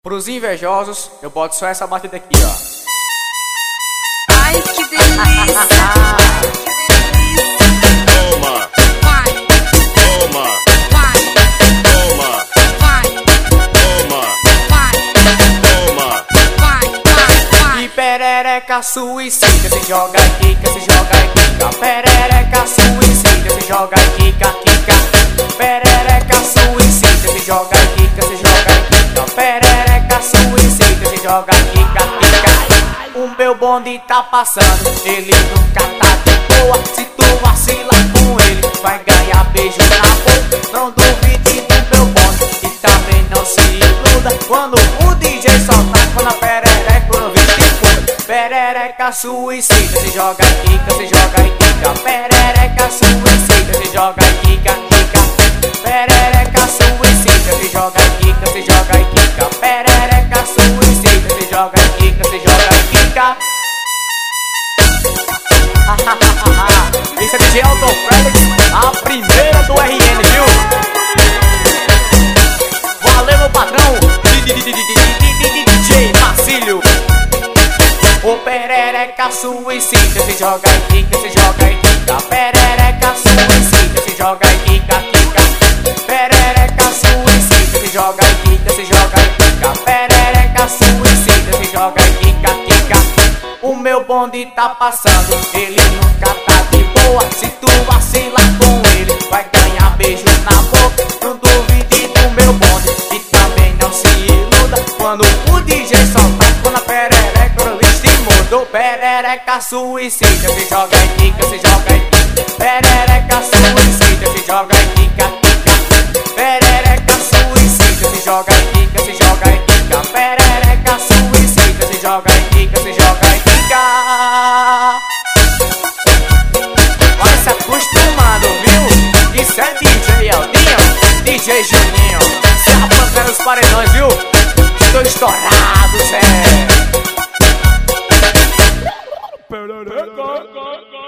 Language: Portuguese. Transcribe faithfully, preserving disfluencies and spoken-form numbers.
Pros invejosos, eu boto só essa batida aqui, ó. Ai, que delícia! Toma, Vai, toma, vai, toma, vai, toma, vai, toma. vai, vai, vai. E perereca suicida, se joga e quica, se joga e quica. Perereca suicida, se joga e quica, quica. Perereca suicida, se joga e quica, se joga e quica. Perereca suicida, se joga e quica, quica. O meu bonde tá passando, ele nunca tá de boa. Se tu vacila com ele, vai ganhar beijo na boca. Não duvide do meu bonde e também não se iluda quando o D J soltar, quando a perereca no vinte. Perereca suicida, se joga e quica, se joga e quica. Perereca suicida, se joga e quica, quica. Perereca suicida, se joga e quica, se joga e quica. Perereca suicida, se joga e quica, se joga e quica. Isso é D J Elton Felix, a primeira do R N, viu? Valeu, meu patrão, D J Marcílio. O perereca suicida, se joga e quica, se joga e quica. Perereca suicida, se joga e quica, quica. Perereca suicida, se joga e quica, se joga e quica. Perereca suicida, se joga e quica, quica. O meu bonde tá passando, ele nunca tá de boa. Se tu vacilar com ele, vai ganhar beijo na boca. Não duvide do meu bonde e também não se iluda quando o D J soltar, quando a perereca no vinte mudou. Perereca suicida, se joga e quica, se joga e quica. Perereca suicida, se joga e quica, quica. Perereca suicida, se joga e quica, se joga e quica. Perereca suicida, se joga e quica, se joga e quica. Vai se acostumando, viu? Isso é D J Eldinho, D J Juninho. Se arrancando os paredões, viu? Estou estourado, Zé. Perereca.